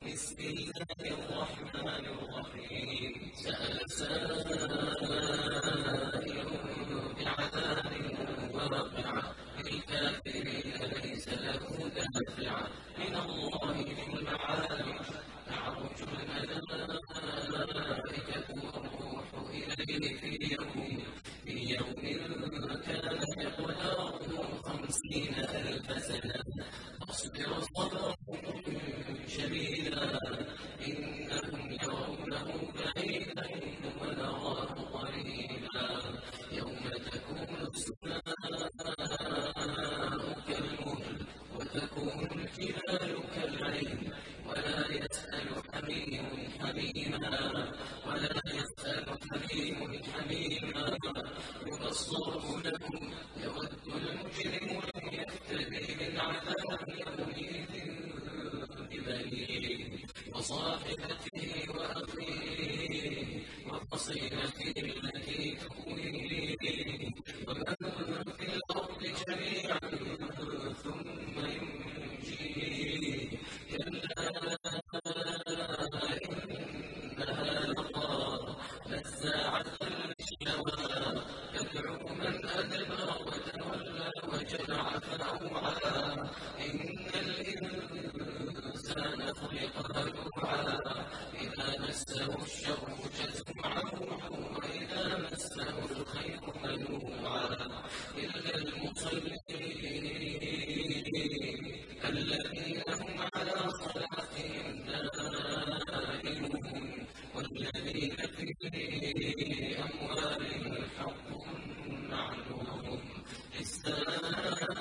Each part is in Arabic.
بسم الله الرحمن الرحيم سأل سائل بعذاب واقع للكافرين ليس له دافع من الله ذي المعارج تعرج الملائكة والروح إليه في يوم كان مقداره 50,000 سنة فاصبر صبرا شديدا إنهم يرونه بعيدا ونراه قريبا يوم تكون السماء كالمهل وتكون الجبال كالعهن ولا يسأل حميم حميما يبصرونهم يود المجرم أن يفتدي من عذاب يومئذ ببنيه وصاحبته وأخيه وفصيلته التي تؤويه ومن في الأرض جميعا ثم ينجيه كلا إنها لظى نزاعة للشوى تدعو من أدبر وتولى وجمع فأوعى إن الإنسان خلق هلوعا إذا مسه الشر جزوعا وإذا مسه الخير منوعا إلا المصلين الذين هم على صلاتهم دائمون والذين في أموالهم حق معلوم للسائل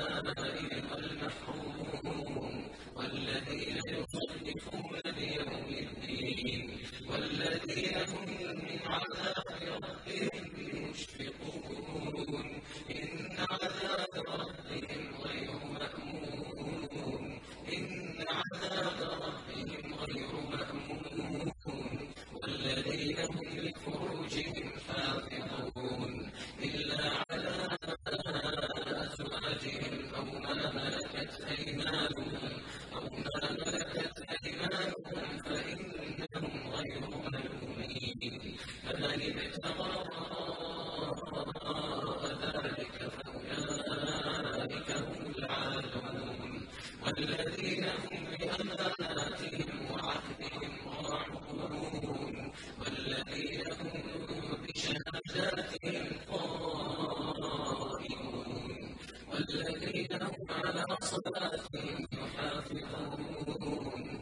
والمحروم والذين يصدقون بيوم الدين والذين هم من عذاب ربهم مشفقون إن عذاب ربهم غير مأمون والذين هم لفروجهم حافظون إلا على أزواجهم أو ما ملكت أيمانهم فإنهم غير ملومين فمن ابتغى وراء ذلك فأولئك هم العادون والذين هم بأماناتهم وعهدهم راعون والذين هم بشهاداتهم قائمون والذين هم على صلاتهم يحافظون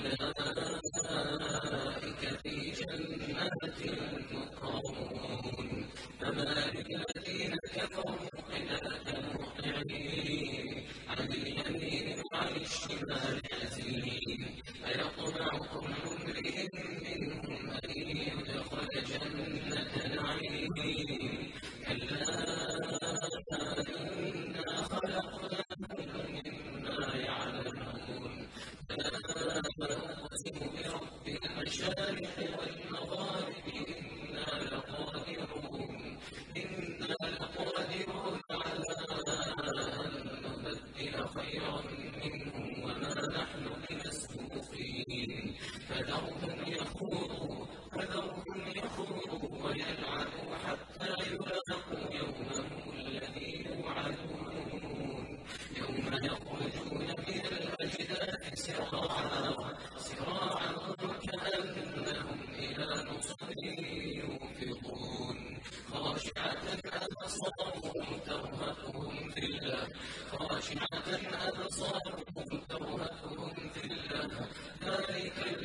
أولئك في جنات مكرمون فما للذين كفروا قبلك مهطعين عن اليمين وعن الشمال عزين أيطمع كل امرئ منهم أن يدخل جنة نعيم كلا إنا خلقناهم مما يعلمون فلا أقسم برب المشارق والمغارب إنا لقادرون على أن نبدل خيرا منهم وما نحن بمسبوقين فذرهم يخوضوا ويلعبوا حتى يلاقوا يومهم الذي يوعدون يوم يخرجون من الأجداث سراعا كأنهم إلى نصب يوفضون خاشعة أبصارهم ترهقهم ذلة ذلك